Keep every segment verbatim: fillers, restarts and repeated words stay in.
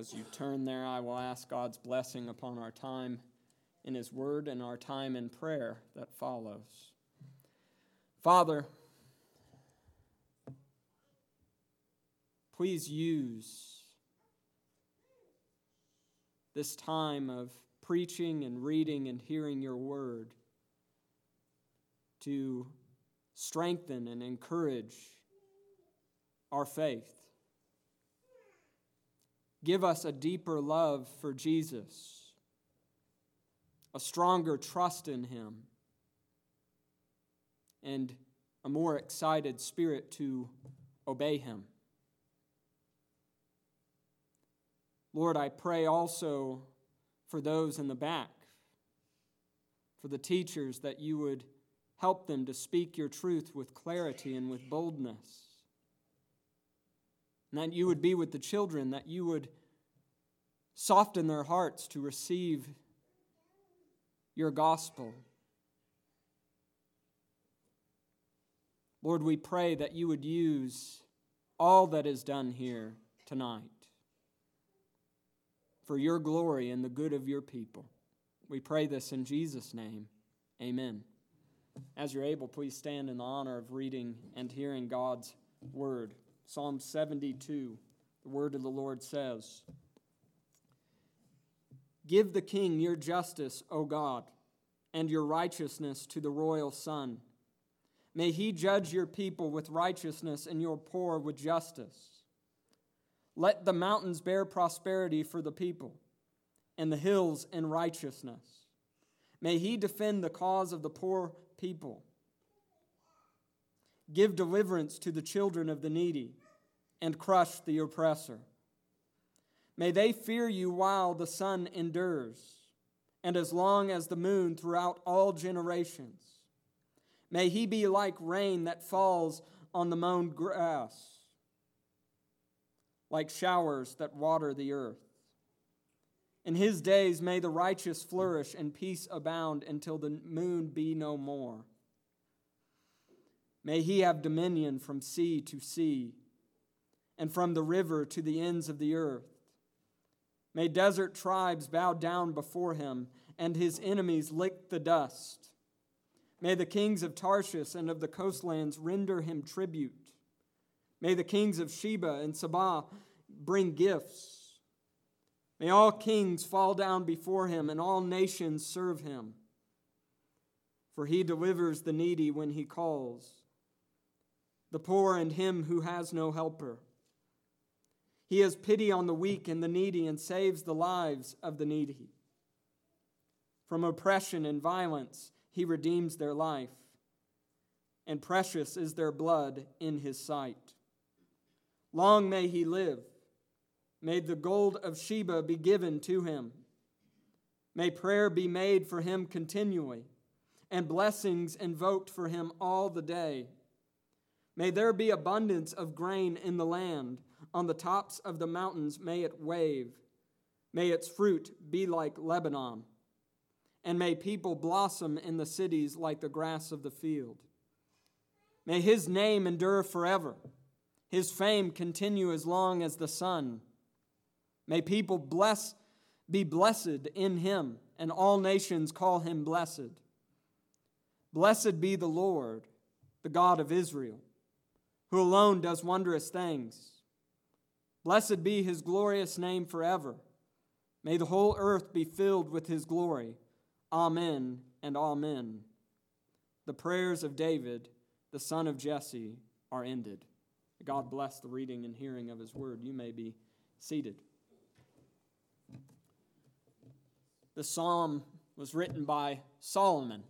As you turn there, I will ask God's blessing upon our time in His Word and our time in prayer that follows. Father, please use this time of preaching and reading and hearing your Word to strengthen and encourage our faith. Give us a deeper love for Jesus, a stronger trust in Him, and a more excited spirit to obey Him. Lord, I pray also for those in the back, for the teachers, that you would help them to speak your truth with clarity and with boldness. And that you would be with the children, that you would soften their hearts to receive your gospel. Lord, we pray that you would use all that is done here tonight for your glory and the good of your people. We pray this in Jesus' name. Amen. As you're able, please stand in the honor of reading and hearing God's word. Psalm seventy-two, the word of the Lord says, "Give the king your justice, O God, and your righteousness to the royal son. May he judge your people with righteousness and your poor with justice. Let the mountains bear prosperity for the people, and the hills in righteousness. May he defend the cause of the poor people. Give deliverance to the children of the needy, and crush the oppressor. May they fear you while the sun endures, and as long as the moon throughout all generations. May he be like rain that falls on the mown grass, like showers that water the earth. In his days may the righteous flourish and peace abound until the moon be no more. May he have dominion from sea to sea, and from the river to the ends of the earth. May desert tribes bow down before him, and his enemies lick the dust. May the kings of Tarshish and of the coastlands render him tribute. May the kings of Sheba and Saba bring gifts. May all kings fall down before him, and all nations serve him. For he delivers the needy when he calls, the poor and him who has no helper. He has pity on the weak and the needy, and saves the lives of the needy. From oppression and violence he redeems their life, and precious is their blood in his sight. Long may he live. May the gold of Sheba be given to him. May prayer be made for him continually, and blessings invoked for him all the day. May there be abundance of grain in the land. On the tops of the mountains may it wave. May its fruit be like Lebanon. And may people blossom in the cities like the grass of the field. May his name endure forever. His fame continue as long as the sun. May people bless, be blessed in him, and all nations call him blessed. Blessed be the Lord, the God of Israel, who alone does wondrous things. Blessed be his glorious name forever. May the whole earth be filled with his glory. Amen and amen. The prayers of David, the son of Jesse, are ended. God bless the reading and hearing of his word. You may be seated. The psalm was written by Solomon,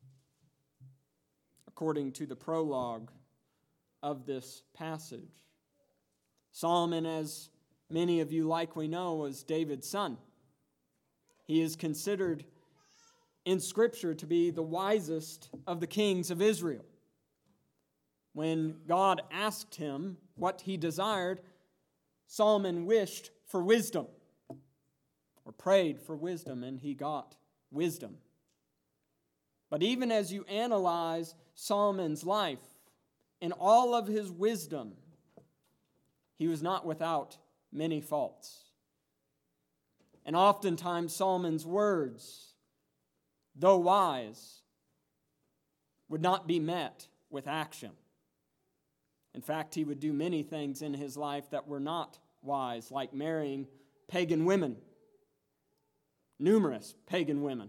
according to the prologue of this passage. Solomon, as many of you likely know, was David's son. He is considered in Scripture to be the wisest of the kings of Israel. When God asked him what he desired, Solomon wished for wisdom, or prayed for wisdom, and he got wisdom. But even as you analyze Solomon's life, in all of his wisdom, he was not without many faults. And oftentimes Solomon's words, though wise, would not be met with action. In fact, he would do many things in his life that were not wise, like marrying pagan women, numerous pagan women.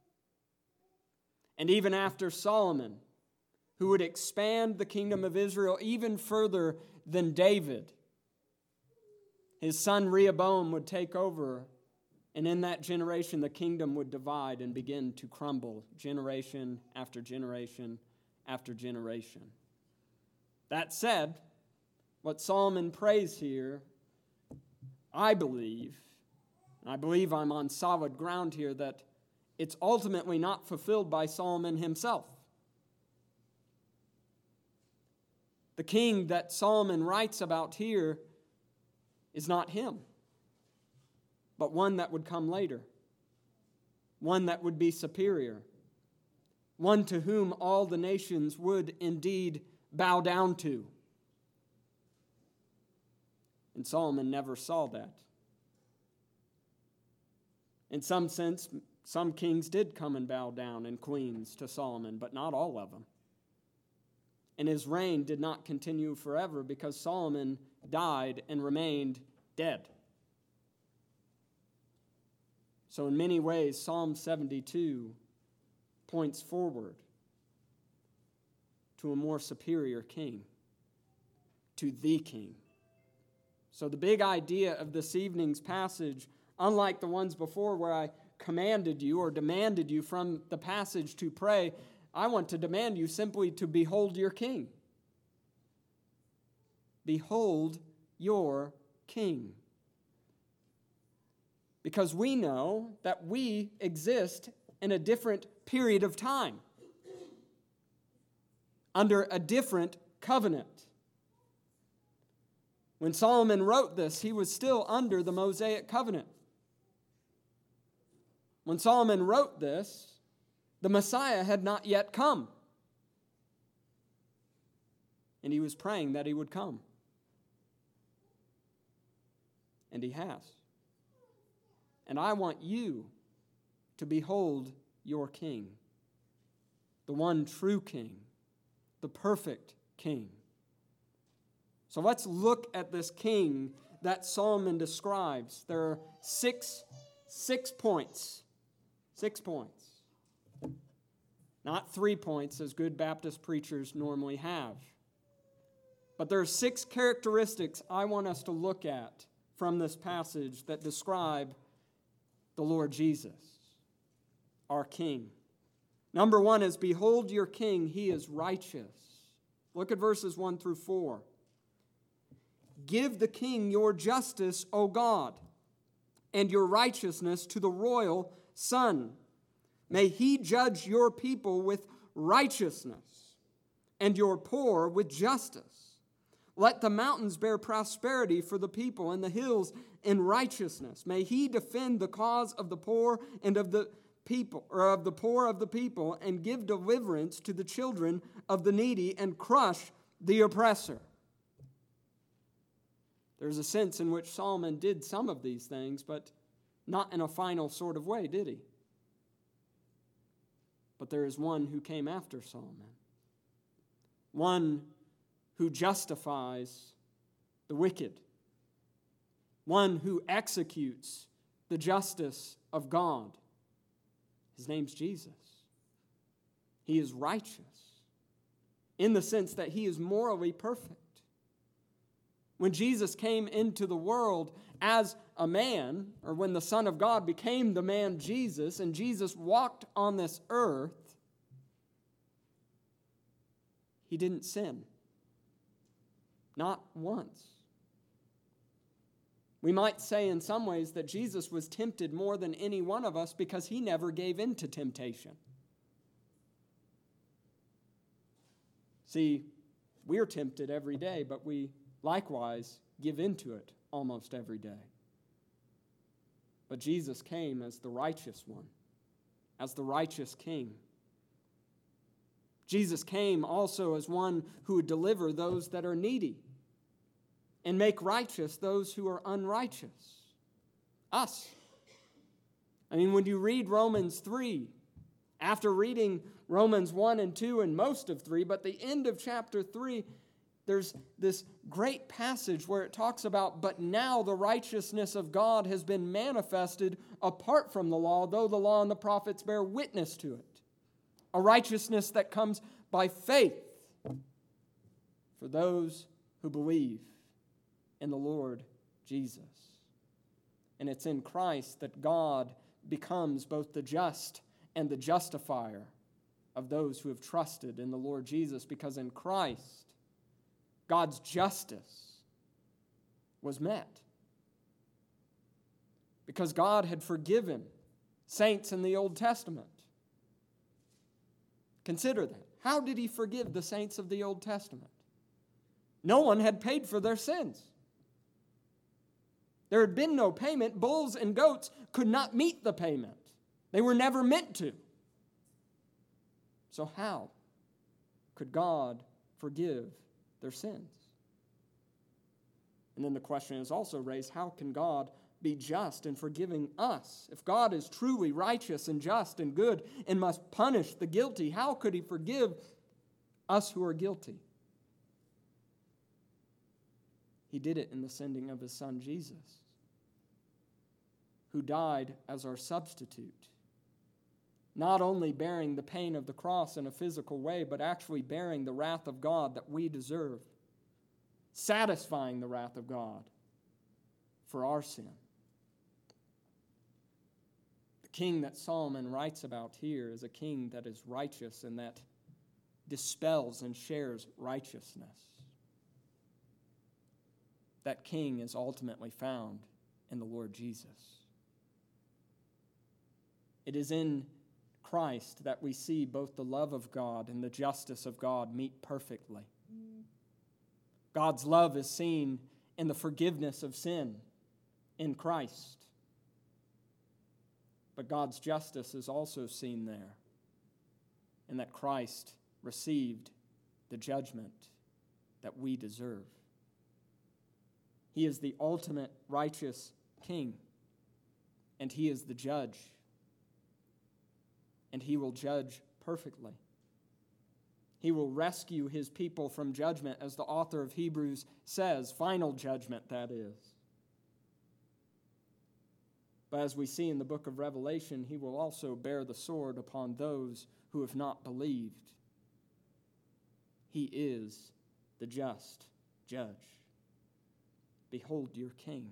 And even after Solomon, who would expand the kingdom of Israel even further than David, his son Rehoboam would take over, and in that generation the kingdom would divide and begin to crumble generation after generation after generation. That said, what Solomon prays here, I believe, and I believe I'm on solid ground here, that it's ultimately not fulfilled by Solomon himself. The king that Solomon writes about here is not him, but one that would come later, one that would be superior, one to whom all the nations would indeed bow down to. And Solomon never saw that. In some sense, some kings did come and bow down, and queens, to Solomon, but not all of them. And his reign did not continue forever because Solomon died and remained dead. So in many ways, Psalm seventy-two points forward to a more superior king, to the king. So the big idea of this evening's passage, unlike the ones before where I commanded you or demanded you from the passage to pray, I want to demand you simply to behold your king. Behold your king. Because we know that we exist in a different period of time, under a different covenant. When Solomon wrote this, he was still under the Mosaic covenant. When Solomon wrote this, the Messiah had not yet come. And he was praying that he would come. And he has. And I want you to behold your king, the one true king, the perfect king. So let's look at this king that Solomon describes. There are six, six points. Six points. Not three points, as good Baptist preachers normally have. But there are six characteristics I want us to look at from this passage that describe the Lord Jesus, our King. Number one is, behold your King, he is righteous. Look at verses one through four. Give the king your justice, O God, and your righteousness to the royal son. May he judge your people with righteousness and your poor with justice. Let the mountains bear prosperity for the people and the hills in righteousness. May he defend the cause of the poor and of the people, or of the poor of the people, and give deliverance to the children of the needy and crush the oppressor. There's a sense in which Solomon did some of these things, but not in a final sort of way, did he? But there is one who came after Solomon, one who justifies the wicked, one who executes the justice of God. His name's Jesus. He is righteous in the sense that he is morally perfect. When Jesus came into the world as a man, or when the Son of God became the man Jesus, and Jesus walked on this earth, he didn't sin. Not once. We might say in some ways that Jesus was tempted more than any one of us because he never gave in to temptation. See, we're tempted every day, but we likewise give into it almost every day. But Jesus came as the righteous one, as the righteous king. Jesus came also as one who would deliver those that are needy and make righteous those who are unrighteous. Us. I mean, when you read Romans three, after reading Romans one and two and most of three, but the end of chapter three, there's this great passage where it talks about, but now the righteousness of God has been manifested apart from the law, though the law and the prophets bear witness to it. A righteousness that comes by faith for those who believe in the Lord Jesus. And it's in Christ that God becomes both the just and the justifier of those who have trusted in the Lord Jesus, because in Christ, God's justice was met. Because God had forgiven saints in the Old Testament. Consider that. How did he forgive the saints of the Old Testament? No one had paid for their sins. There had been no payment. Bulls and goats could not meet the payment. They were never meant to. So how could God forgive their sins? And then the question is also raised, how can God be just in forgiving us? If God is truly righteous and just and good and must punish the guilty, how could he forgive us who are guilty? He did it in the sending of his Son Jesus, who died as our substitute, not only bearing the pain of the cross in a physical way, but actually bearing the wrath of God that we deserve, satisfying the wrath of God for our sin. The king that Solomon writes about here is a king that is righteous and that dispels and shares righteousness. That king is ultimately found in the Lord Jesus. It is in Christ that we see both the love of God and the justice of God meet perfectly. God's love is seen in the forgiveness of sin in Christ. But God's justice is also seen there in that Christ received the judgment that we deserve. He is the ultimate righteous king, and he is the judge. And he will judge perfectly. He will rescue his people from judgment, as the author of Hebrews says, final judgment, that is. But as we see in the book of Revelation, he will also bear the sword upon those who have not believed. He is the just judge. Behold your king.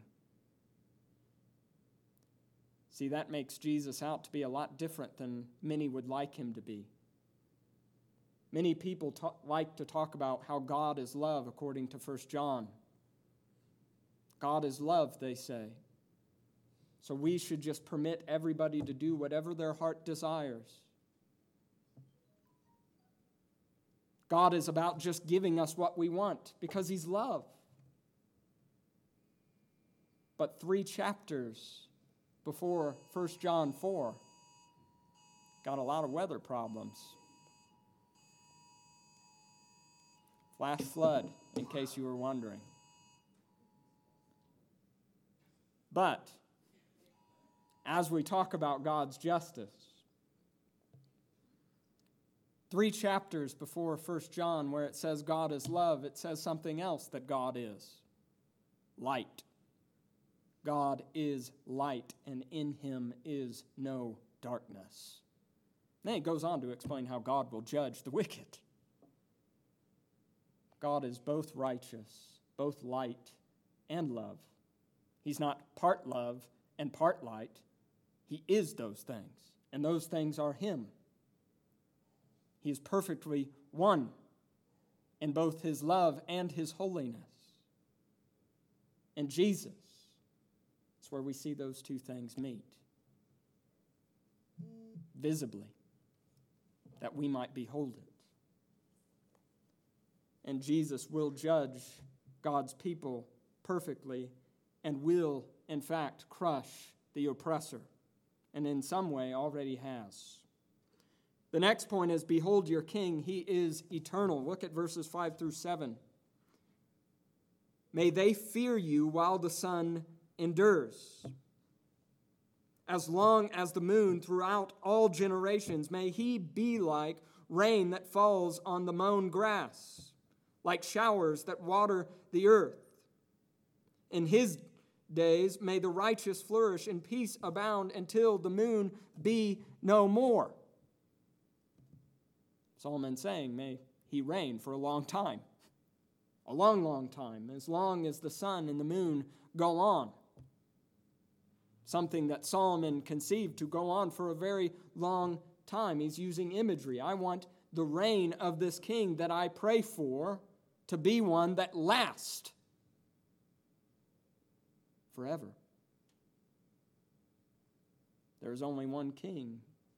See, that makes Jesus out to be a lot different than many would like him to be. Many people talk, like to talk about how God is love, according to First John. God is love, they say. So we should just permit everybody to do whatever their heart desires. God is about just giving us what we want because he's love. But three chapters before First John four, got a lot of weather problems. Flash flood, in case you were wondering. But as we talk about God's justice, three chapters before First John, where it says God is love, it says something else that God is: light. God is light, and in him is no darkness. Then it goes on to explain how God will judge the wicked. God is both righteous, both light and love. He's not part love and part light. He is those things, and those things are him. He is perfectly one in both his love and his holiness. And Jesus, where we see those two things meet visibly, that we might behold it. And Jesus will judge God's people perfectly and will, in fact, crush the oppressor, and in some way already has. The next point is, behold your king, he is eternal. Look at verses five through seven. May they fear you while the sun endures. as long as the moon throughout all generations. May he be like rain that falls on the mown grass, like showers that water the earth. In his days may the righteous flourish and peace abound until the moon be no more. Solomon saying, may he reign for a long time. A long, long time, as long as the sun and the moon go on. Something that Solomon conceived to go on for a very long time. He's using imagery. I want the reign of this king that I pray for to be one that lasts forever. There is only one king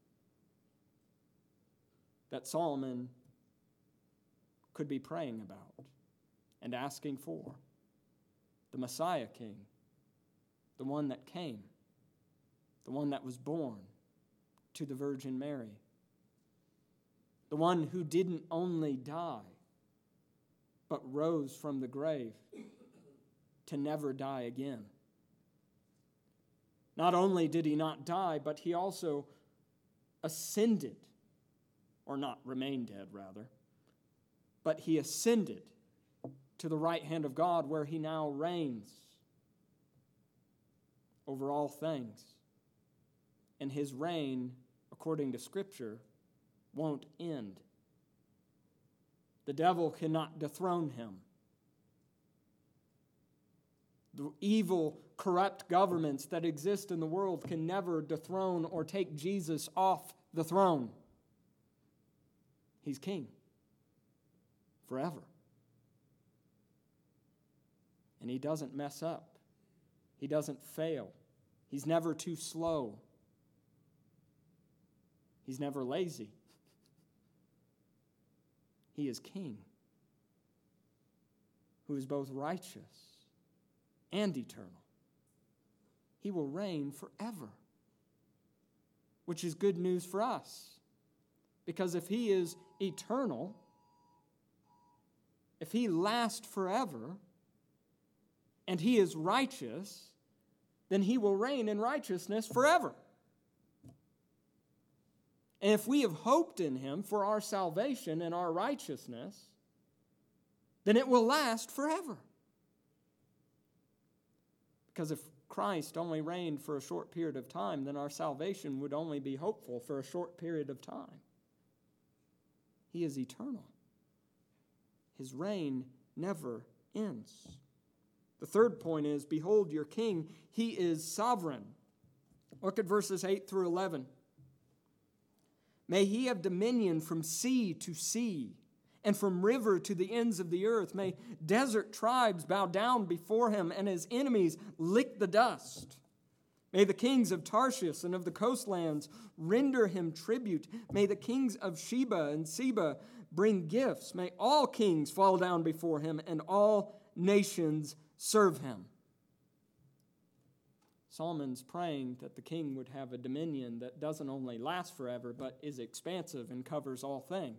that Solomon could be praying about and asking for. The Messiah King, the one that came, the one that was born to the Virgin Mary, the one who didn't only die, but rose from the grave to never die again. Not only did he not die, but he also ascended, or not remained dead, rather, but he ascended to the right hand of God, where he now reigns over all things. And his reign, according to Scripture, won't end. The devil cannot dethrone him. The evil, corrupt governments that exist in the world can never dethrone or take Jesus off the throne. He's king forever. And he doesn't mess up. He doesn't fail. He's never too slow. He's never lazy. He is king, who is both righteous and eternal. He will reign forever, which is good news for us. Because if he is eternal, if he lasts forever, and he is righteous, then he will reign in righteousness forever. And if we have hoped in him for our salvation and our righteousness, then it will last forever. Because if Christ only reigned for a short period of time, then our salvation would only be hopeful for a short period of time. He is eternal. His reign never ends. The third point is, behold your king, he is sovereign. Look at verses eight through eleven. May he have dominion from sea to sea, and from river to the ends of the earth. May desert tribes bow down before him, and his enemies lick the dust. May the kings of Tarshish and of the coastlands render him tribute. May the kings of Sheba and Seba bring gifts. May all kings fall down before him, and all nations serve him. Solomon's praying that the king would have a dominion that doesn't only last forever, but is expansive and covers all things.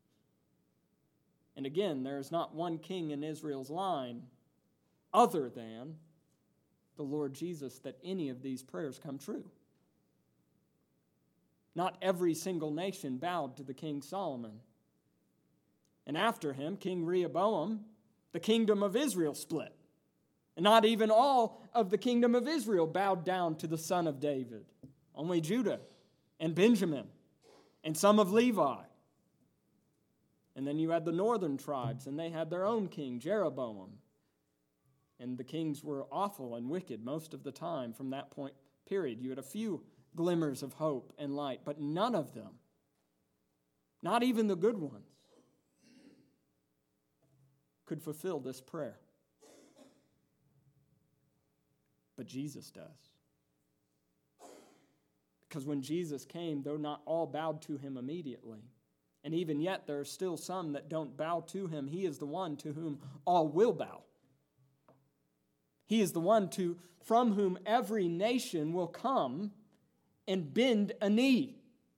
And again, there is not one king in Israel's line other than the Lord Jesus that any of these prayers come true. Not every single nation bowed to the King Solomon. And after him, King Rehoboam, the kingdom of Israel split. And not even all of the kingdom of Israel bowed down to the son of David. Only Judah and Benjamin and some of Levi. And then you had the northern tribes, and they had their own king, Jeroboam. And the kings were awful and wicked most of the time from that point period. You had a few glimmers of hope and light, but none of them, not even the good ones, could fulfill this prayer. But Jesus does. Because when Jesus came, though not all bowed to him immediately, and even yet there are still some that don't bow to him, he is the one to whom all will bow. He is the one to, from whom every nation will come and bend a knee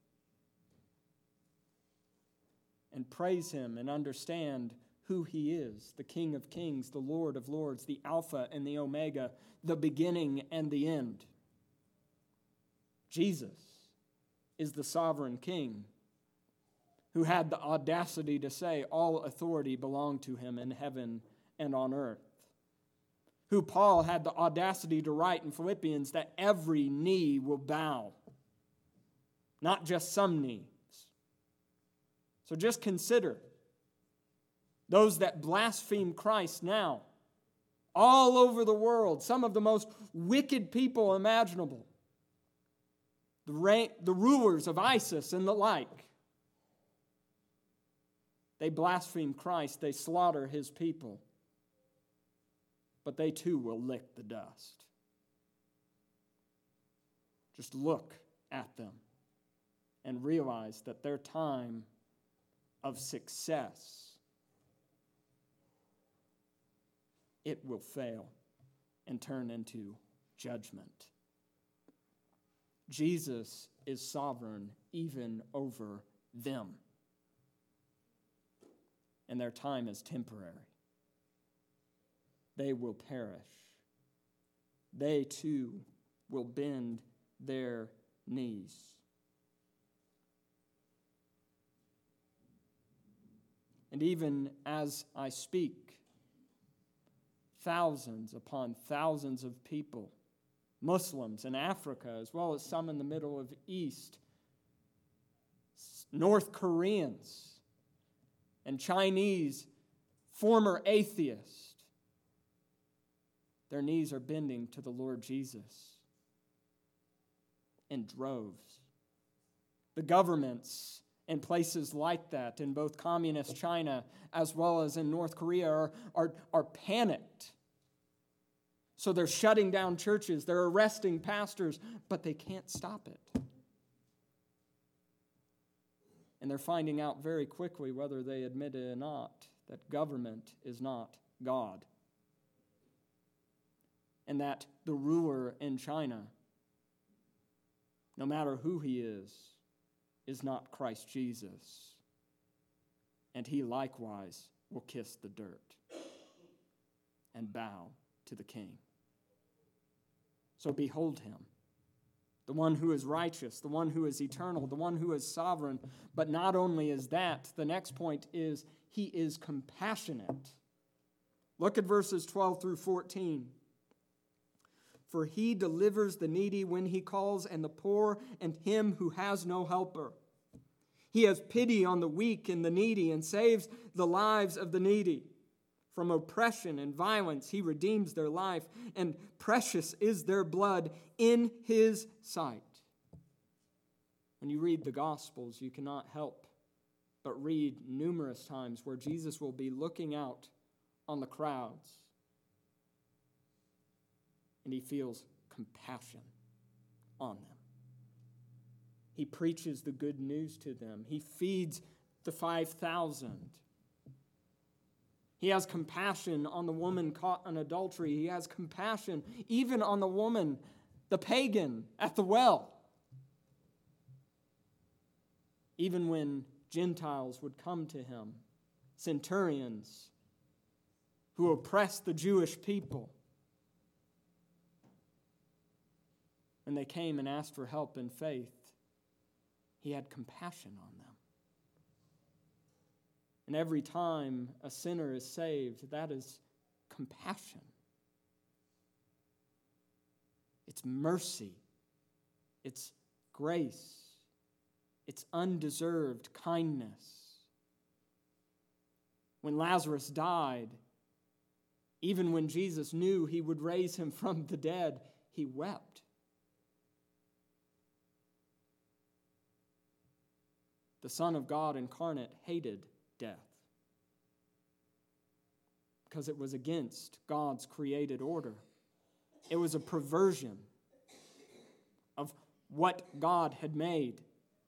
and praise him and understand who he is, the King of kings, the Lord of lords, the Alpha and the Omega, the beginning and the end. Jesus is the sovereign king who had the audacity to say all authority belonged to him in heaven and on earth. Who Paul had the audacity to write in Philippians that every knee will bow, not just some knees. So just consider those that blaspheme Christ now, all over the world, some of the most wicked people imaginable, the, ra- the rulers of ISIS and the like. They blaspheme Christ, they slaughter his people, but they too will lick the dust. Just look at them and realize that their time of success, it will fail and turn into judgment. Jesus is sovereign even over them, and their time is temporary. They will perish. They too will bend their knees. And even as I speak, thousands upon thousands of people, Muslims in Africa, as well as some in the Middle of East, North Koreans, and Chinese former atheists, their knees are bending to the Lord Jesus in droves. The governments in places like that, in both communist China as well as in North Korea, are, are, are panicked. So they're shutting down churches, they're arresting pastors, but they can't stop it. And they're finding out very quickly, whether they admit it or not, that government is not God. And that the ruler in China, no matter who he is, is not Christ Jesus. And he likewise will kiss the dirt and bow to the king. So behold him, the one who is righteous, the one who is eternal, the one who is sovereign. But not only is that, the next point is he is compassionate. Look at verses twelve through fourteen. For he delivers the needy when he calls, and the poor, and him who has no helper. He has pity on the weak and the needy, and saves the lives of the needy. From oppression and violence he redeems their life, and precious is their blood in his sight. When you read the Gospels, you cannot help but read numerous times where Jesus will be looking out on the crowds, and he feels compassion on them. He preaches the good news to them. He feeds the five thousand. He has compassion on the woman caught in adultery. He has compassion even on the woman, the pagan, at the well. Even when Gentiles would come to him, centurions who oppressed the Jewish people, when they came and asked for help in faith, he had compassion on them. And every time a sinner is saved, that is compassion. It's mercy. It's grace. It's undeserved kindness. When Lazarus died, even when Jesus knew he would raise him from the dead, he wept. The Son of God incarnate hated death because it was against God's created order. It was a perversion of what God had made.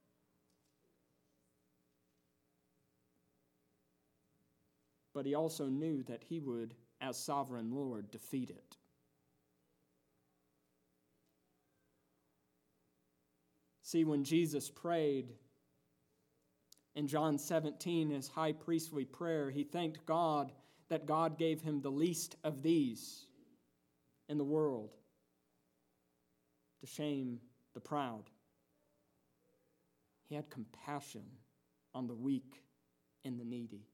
But he also knew that he would, as sovereign Lord, defeat it. See, when Jesus prayed in John seventeen, his high priestly prayer, he thanked God that God gave him the least of these in the world to shame the proud. He had compassion on the weak and the needy.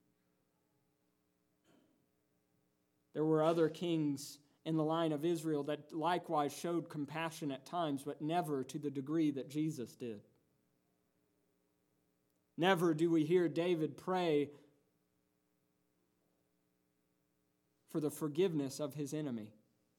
There were other kings in the line of Israel that likewise showed compassion at times, but never to the degree that Jesus did. Never do we hear David pray for the forgiveness of his enemy.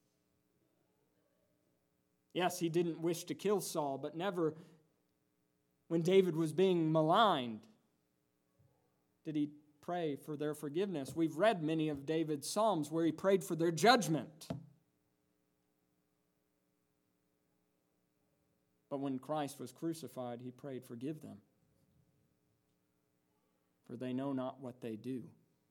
Yes, he didn't wish to kill Saul, but never, when David was being maligned, did he pray for their forgiveness. We've read many of David's Psalms where he prayed for their judgment. But when Christ was crucified, he prayed, "Forgive them, for they know not what they do."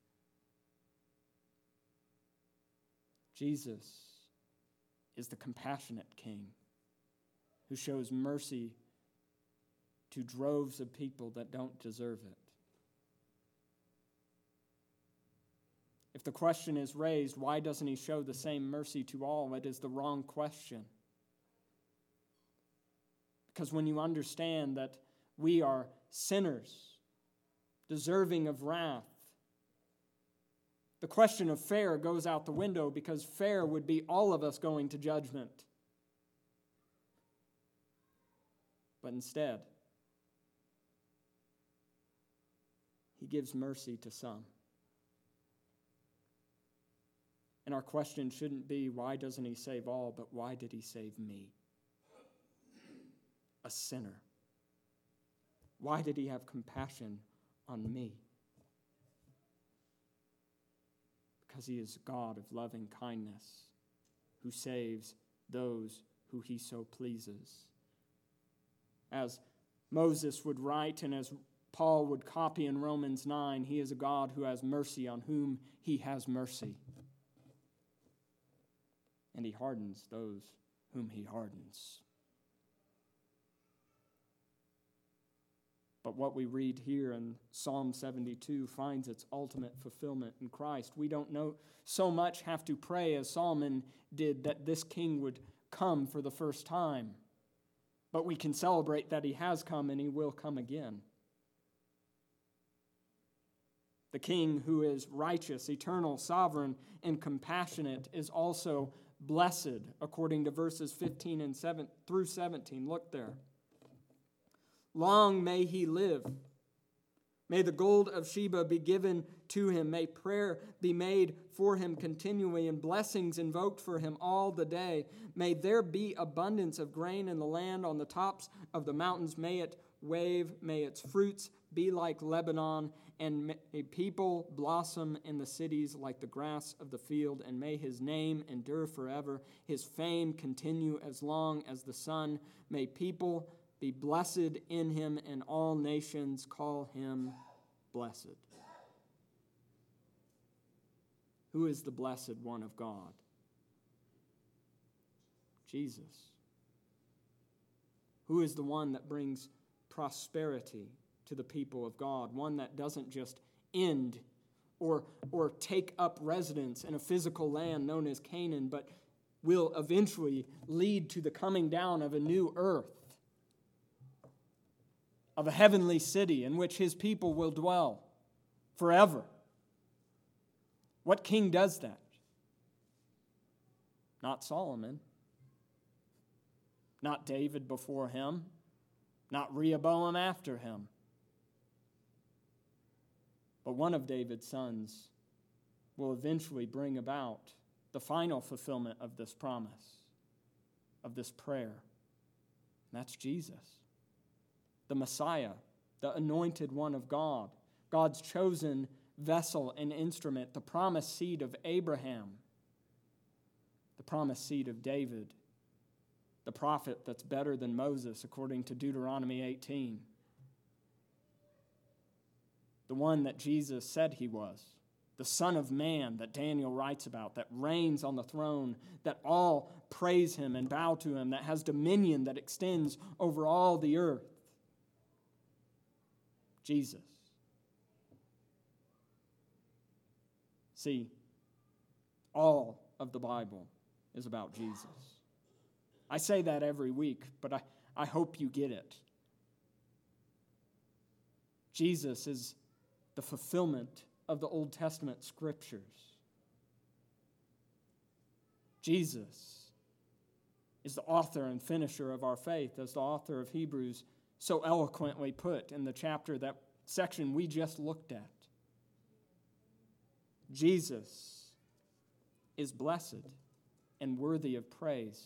Jesus is the compassionate King who shows mercy to droves of people that don't deserve it. If the question is raised, why doesn't he show the same mercy to all? It is the wrong question. Because when you understand that we are sinners, deserving of wrath, the question of fair goes out the window, because fair would be all of us going to judgment. But instead, he gives mercy to some. And our question shouldn't be, why doesn't he save all, but why did he save me, a sinner? Why did he have compassion on me? Because he is God of loving kindness, who saves those who he so pleases. As Moses would write, and as Paul would copy in Romans nine, he is a God who has mercy on whom he has mercy. And he hardens those whom he hardens. But what we read here in Psalm seventy-two finds its ultimate fulfillment in Christ. We don't know so much have to pray as Solomon did that this king would come for the first time. But we can celebrate that he has come and he will come again. The king who is righteous, eternal, sovereign, and compassionate is also blessed, according to verses fifteen and seven through seventeen. Look there. Long may he live. May the gold of Sheba be given to him. May prayer be made for him continually, and blessings invoked for him all the day. May there be abundance of grain in the land on the tops of the mountains. May it wave. May its fruits be like Lebanon, and may people blossom in the cities like the grass of the field. And may his name endure forever, his fame continue as long as the sun. May people be blessed in him, and all nations call him blessed. Who is the blessed one of God? Jesus. Who is the one that brings prosperity to the people of God? One that doesn't just end or, or take up residence in a physical land known as Canaan, but will eventually lead to the coming down of a new earth, of a heavenly city in which his people will dwell forever. What king does that? Not Solomon. Not David before him. Not Rehoboam after him. But one of David's sons will eventually bring about the final fulfillment of this promise, of this prayer. And that's Jesus, the Messiah, the anointed one of God, God's chosen vessel and instrument, the promised seed of Abraham, the promised seed of David, the prophet that's better than Moses, according to Deuteronomy eighteen, the one that Jesus said he was, the Son of Man that Daniel writes about, that reigns on the throne, that all praise him and bow to him, that has dominion that extends over all the earth. Jesus. See, all of the Bible is about Jesus. I say that every week, but I, I hope you get it. Jesus is the fulfillment of the Old Testament scriptures. Jesus is the author and finisher of our faith, as the author of Hebrews so eloquently put in the chapter, that section we just looked at. Jesus is blessed and worthy of praise.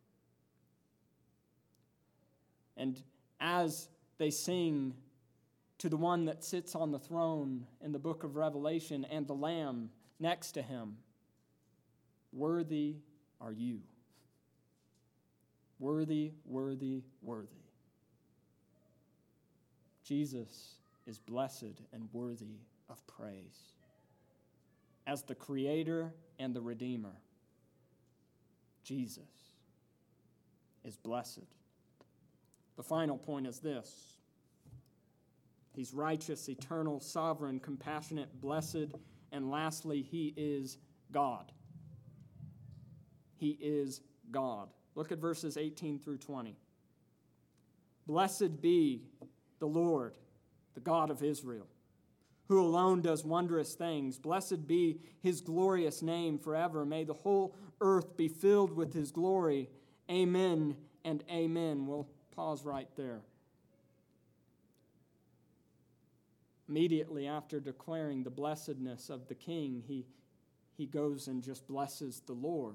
And as they sing to the one that sits on the throne in the book of Revelation and the Lamb next to him, worthy are you. Worthy, worthy, worthy. Jesus is blessed and worthy of praise as the Creator and the Redeemer. Jesus is blessed. The final point is this: He's righteous, eternal, sovereign, compassionate, blessed, and lastly, He is God. He is God. Look at verses eighteen through twenty. Blessed be the Lord, the God of Israel, who alone does wondrous things. Blessed be His glorious name forever. May the whole earth be filled with His glory. Amen and amen. We'll pause right there. Immediately after declaring the blessedness of the King, he, he goes and just blesses the Lord.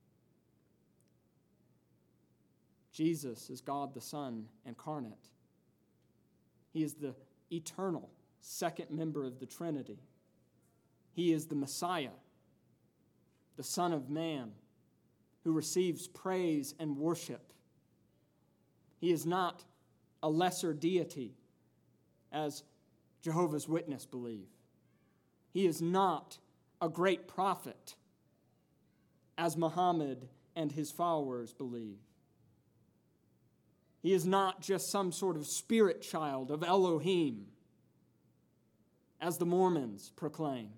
Jesus is God the Son incarnate. He is the eternal second member of the Trinity. He is the Messiah, the Son of Man, who receives praise and worship. He is not a lesser deity, as Jehovah's Witnesses believe. He is not a great prophet, as Muhammad and his followers believe. He is not just some sort of spirit child of Elohim, as the Mormons proclaim.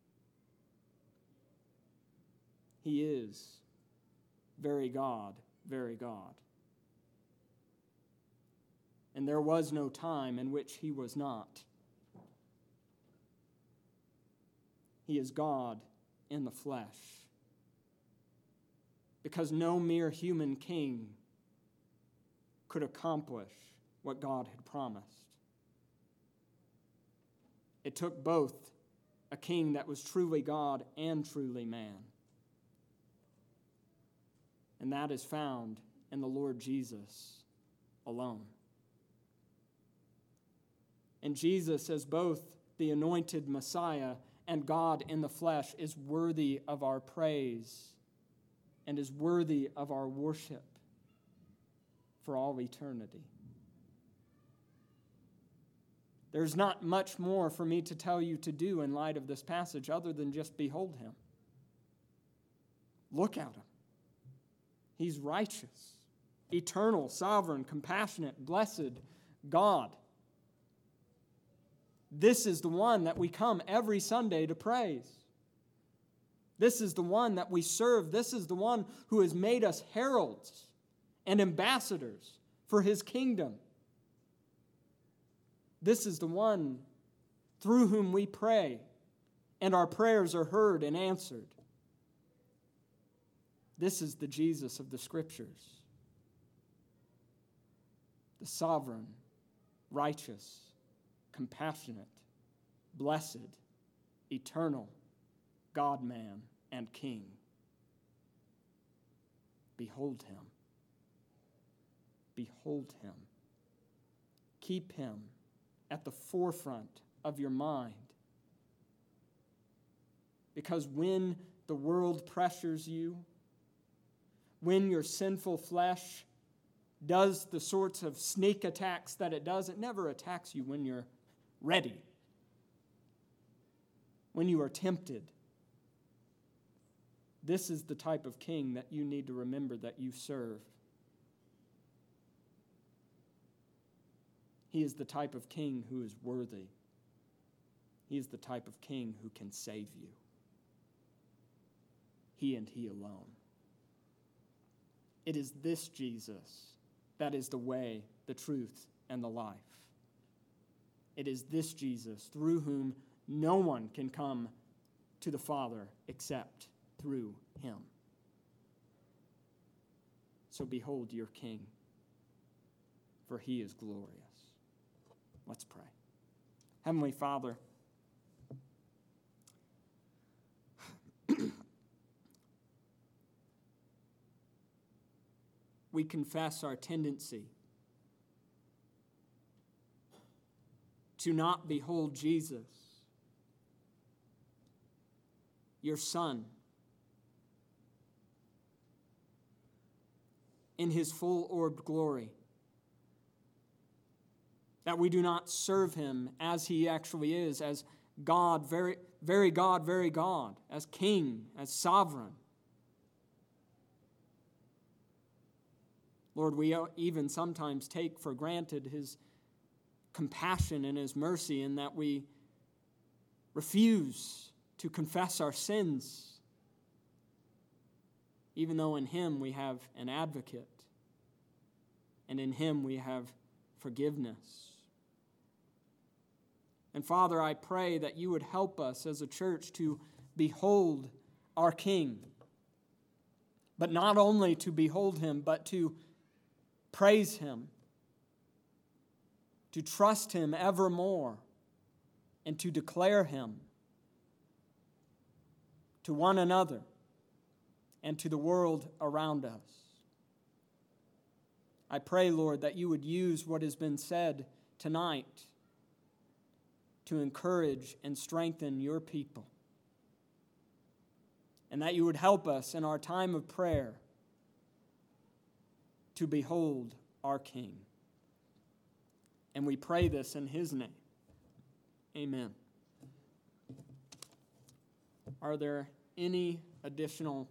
He is very God, very God. And there was no time in which He was not. He is God in the flesh. Because no mere human king could accomplish what God had promised. It took both a king that was truly God and truly man. And that is found in the Lord Jesus alone. And Jesus, as both the anointed Messiah and God in the flesh, is worthy of our praise and is worthy of our worship for all eternity. There's not much more for me to tell you to do in light of this passage other than just behold Him. Look at Him. He's righteous, eternal, sovereign, compassionate, blessed God. This is the one that we come every Sunday to praise. This is the one that we serve. This is the one who has made us heralds and ambassadors for His kingdom. This is the one through whom we pray, and our prayers are heard and answered. This is the Jesus of the Scriptures, the sovereign, righteous, compassionate, blessed, eternal God-man and King. Behold Him. Behold Him. Keep Him at the forefront of your mind. Because when the world pressures you, when your sinful flesh does the sorts of sneak attacks that it does, it never attacks you when you're ready, when you are tempted. This is the type of king that you need to remember that you serve. He is the type of king who is worthy. He is the type of king who can save you. He and He alone. It is this Jesus that is the way, the truth, and the life. It is this Jesus through whom no one can come to the Father except through him. So behold your King, for he is glorious. Let's pray. Heavenly Father, we confess our tendency to not behold Jesus, your Son, in his full-orbed glory, that we do not serve him as he actually is, as God, very, very God, very God, as King, as sovereign. Lord, we even sometimes take for granted his compassion and his mercy, in that we refuse to confess our sins, even though in him we have an advocate, and in him we have forgiveness. And Father, I pray that you would help us as a church to behold our King, but not only to behold him, but to praise him, to trust him evermore, and to declare him to one another and to the world around us. I pray, Lord, that you would use what has been said tonight to encourage and strengthen your people, and that you would help us in our time of prayer to behold our King. And we pray this in his name. Amen. Are there any additional